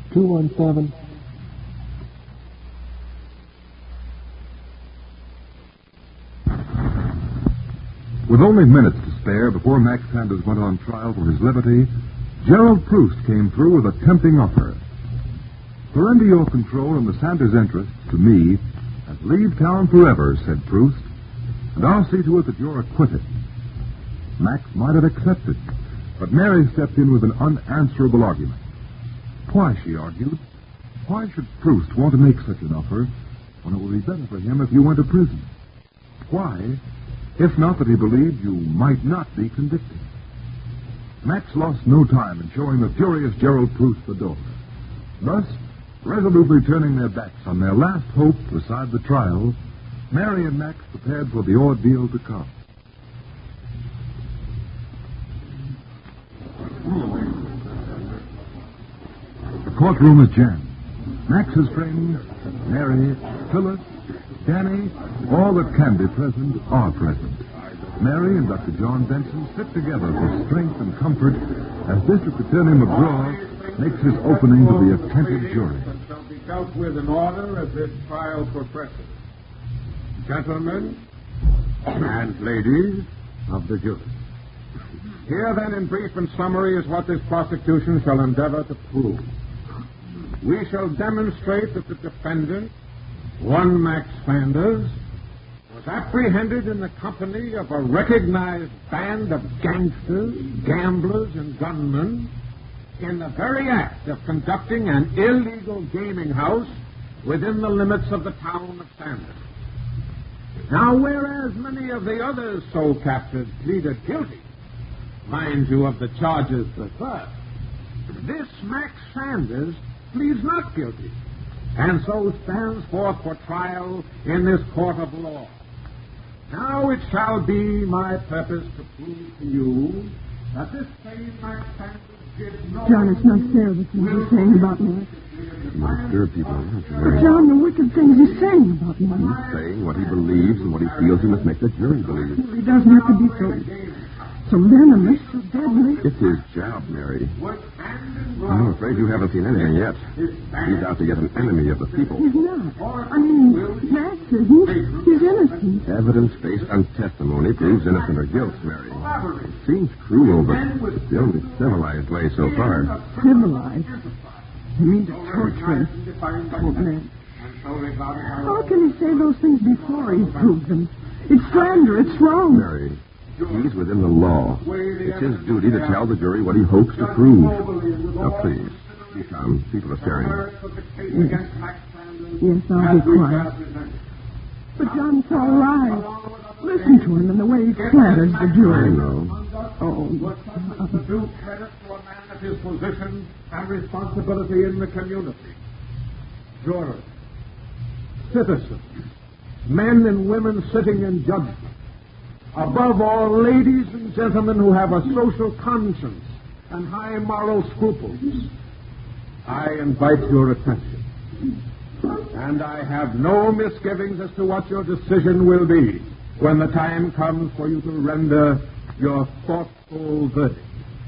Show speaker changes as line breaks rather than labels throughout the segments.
217.
With only minutes to spare before Max Sanders went on trial for his liberty, Gerald Proust came through with a tempting offer. Surrender your control in the Sanders' interest to me and leave town forever, said Proust, and I'll see to it that you're acquitted. Max might have accepted, but Mary stepped in with an unanswerable argument. Why, she argued, why should Proust want to make such an offer when it would be better for him if you went to prison? Why, if not that he believed you might not be convicted? Max lost no time in showing the furious Gerald Proust the door. Thus, resolutely turning their backs on their last hope beside the trial, Mary and Max prepared for the ordeal to come. The courtroom is jammed. Max's friends, Mary, Phyllis, Danny, all that can be present are present. Mary and Dr. John Benson sit together for strength and comfort as District Attorney McGraw makes his opening to the attentive jury.
Shall be dealt with in order as this trial progresses. Gentlemen and ladies of the jury. Here then, in brief and summary, is what this prosecution shall endeavor to prove. We shall demonstrate that the defendant, one Max Sanders, was apprehended in the company of a recognized band of gangsters, gamblers, and gunmen in the very act of conducting an illegal gaming house within the limits of the town of Sanders. Now, whereas many of the others so captured pleaded guilty, mind you, of the charges preferred, this Max Sanders pleads not guilty, and so stands forth for trial in this court of law. Now it shall be my purpose to prove to you that this same Max Sanders did no...
John, it's not fair the things he's saying about me.
You might stir people, aren't you,
But
Mary?
John, the wicked things he's saying about me.
He's saying what he believes and what he feels he must make the jury believe.
He doesn't have to be so venomous, so deadly.
It's his job, Mary. I'm afraid you haven't seen anything yet. He's out to get an enemy of the people.
He's not. I mean, Max isn't. He's innocent.
Evidence based on testimony proves innocent or guilt, Mary. It seems cruel, but it's the only civilized way so far.
Civilized? You mean to torture him? Oh, man. How can he say those things before he's proved them? It's slander. It's wrong.
Mary, he's within the law. It's his duty to tell the jury what he hopes to prove. Now, please, be calm. People are staring.
Yes. Yes, I'll be quiet. But John, it's all lies. Listen to him and the way he flatters the
I
jury.
know.
Oh,
To do credit to a man of his position and responsibility in the community. Jurors, citizens, men and women sitting in judgment. Above all, ladies and gentlemen who have a social conscience and high moral scruples, I invite your attention. And I have no misgivings as to what your decision will be when the time comes for you to render your thoughtful verdict.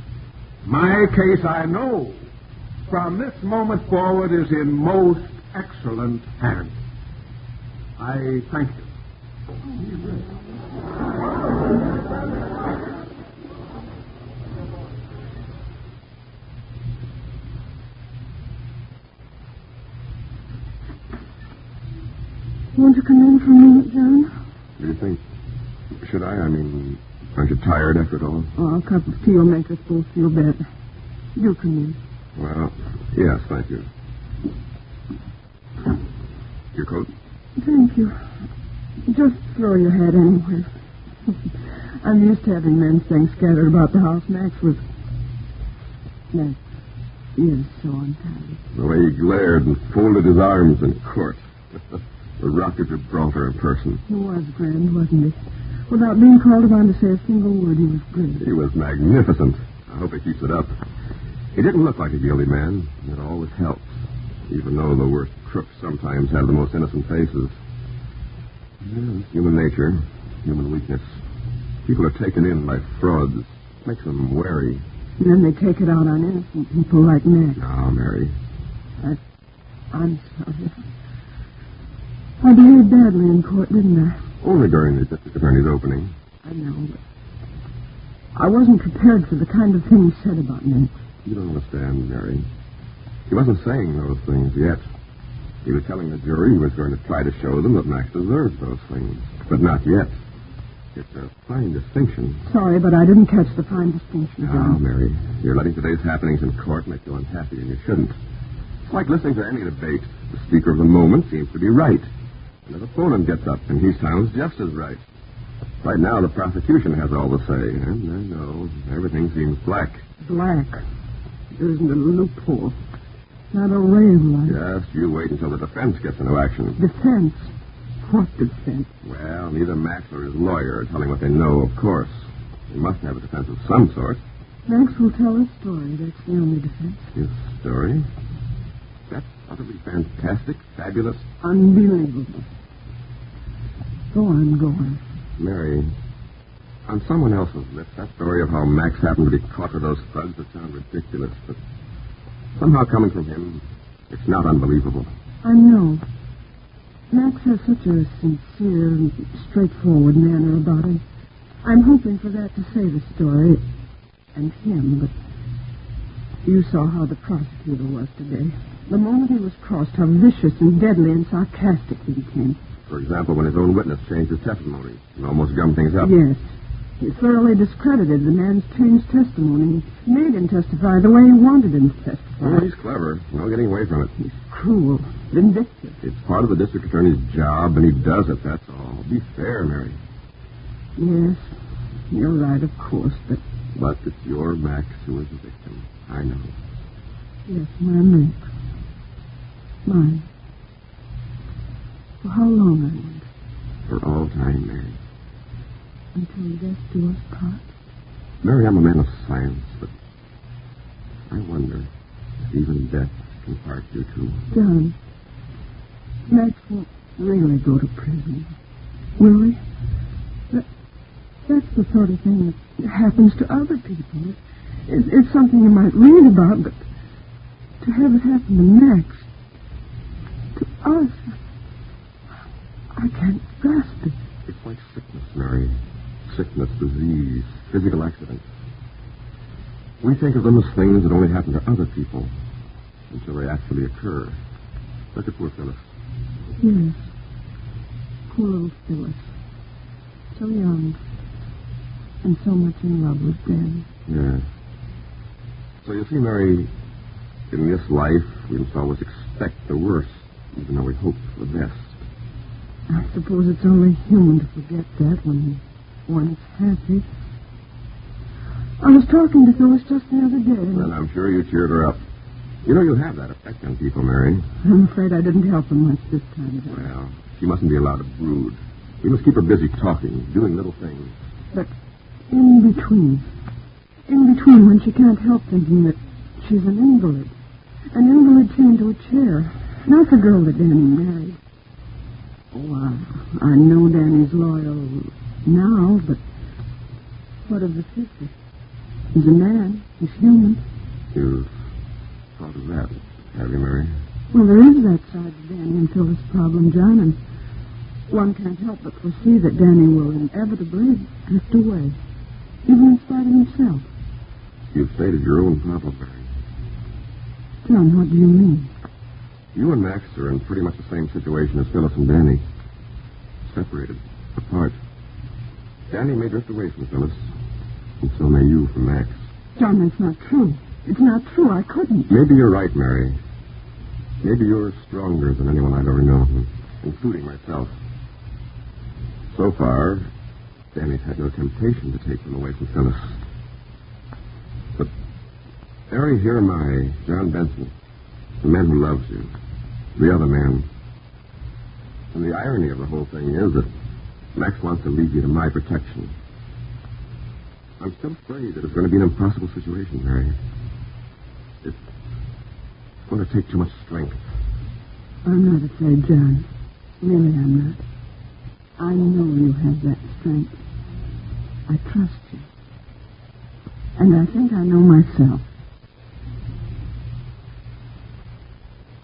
My case, I know, from this moment forward is in most excellent hands. I thank you.
won't you come in for a minute, John?
What do you think? Should I? I mean, aren't you tired after it all?
Oh, a cup of tea will make us both feel better. You come in.
Well, yes, thank you. Your coat?
Thank you. Just throw your hat anywhere. I'm used to having men's things scattered about the house. Max is so untidy.
The way he glared and folded his arms in court. The Rock of Gibraltar in person.
He was grand, wasn't he? Without being called upon to say a single word, he was great.
He was magnificent. I hope he keeps it up. He didn't look like a guilty man. It always helps, even though the worst crooks sometimes have the most innocent faces. Yeah, it's human nature, human weakness. People are taken in by frauds. It makes them wary.
And then they take it out on innocent people like Max.
No, Mary.
I'm sorry. I behaved badly in court, didn't I?
Only during the district attorney's opening.
I know, but I wasn't prepared for the kind of thing he said about me.
You don't understand, Mary. He wasn't saying those things yet. He was telling the jury he was going to try to show them that Max deserves those things. But not yet. It's a fine distinction.
Sorry, but I didn't catch the fine distinction.
Now, Mary, you're letting today's happenings in court make you unhappy, and you shouldn't. It's like listening to any debate. The speaker of the moment seems to be right. And his opponent gets up, and he sounds just as right. Right now, the prosecution has all the say. And I know, everything seems black.
Black. There isn't a loophole. Not a ray of light.
Just you wait until the defense gets into action.
Defense? What defense?
Well, neither Max or his lawyer are telling what they know, of course. They must have a defense of some sort.
Max will tell his story. That's the only defense.
His story? That's utterly fantastic, fabulous.
Unbelievable. Go on.
Mary, on someone else's lips, that story of how Max happened to be caught with those thugs would sound ridiculous, but somehow coming from him, it's not unbelievable.
I know. Max has such a sincere and straightforward manner about him. I'm hoping for that to save the story and him, but you saw how the prosecutor was today. The moment he was crossed, how vicious and deadly and sarcastic he became.
For example, when his own witness changed his testimony and almost gummed things up.
Yes. He thoroughly discredited the man's changed testimony. He made him testify the way he wanted him to testify.
Well, he's clever. No getting away from it.
He's cruel, vindictive.
It's part of the district attorney's job, and he does it, that's all. Be fair, Mary.
Yes, you're right, of course, but...
But it's your Max who is the victim. I know.
Yes, my Max. Mine. For how long, I wonder?
For all time, Mary.
Until death do us part?
Mary, I'm a man of science, but I wonder if even death can part you two.
John, Max won't really go to prison, will he? That's the sort of thing that happens to other people. It's something you might read about, but to have it happen to Max, to us, I can't grasp it.
It's like sickness, Mary. Sickness, disease, physical accidents. We think of them as things that only happen to other people until they actually occur. Look at poor Phyllis.
Yes. Poor little Phyllis. So young. And so much in love with Dan.
Yes. So you see, Mary, in this life, we must always expect the worst, even though we hope for the best.
I suppose it's only human to forget that when one's happy. I was talking to Phyllis just the other day.
Well, I'm sure you cheered her up. You know, you have that effect on people, Mary.
I'm afraid I didn't help her much this time.
Well, she mustn't be allowed to brood. We must keep her busy talking, doing little things.
But in between when she can't help thinking that she's an invalid chained to a chair, not the girl that Danny married. Oh, I know Danny's loyal now, but what of the future? He's a man. He's human.
You've thought of that, have you, Mary?
Well, there is that side of Danny and Phyllis' problem, John, and one can't help but foresee that Danny will inevitably drift away, even in spite of himself.
You've stated your own problem, Mary.
John, what do you mean?
You and Max are in pretty much the same situation as Phyllis and Danny. Separated, apart. Danny may drift away from Phyllis, and so may you from Max.
John, that's not true. It's not true. I couldn't.
Maybe you're right, Mary. Maybe you're stronger than anyone I've ever known, including myself. So far, Danny's had no temptation to take them away from Phyllis. But, Mary, here am I, John Benson, the man who loves you, the other man. And the irony of the whole thing is that Max wants to leave you to my protection. I'm still afraid that it's going to be an impossible situation, Mary. It's going to take too much strength.
I'm not afraid, John. Really, I'm not. I know you have that strength. I trust you. And I think I know myself.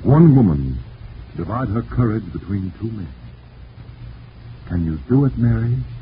One woman divide her courage between two men. Can you do it, Mary?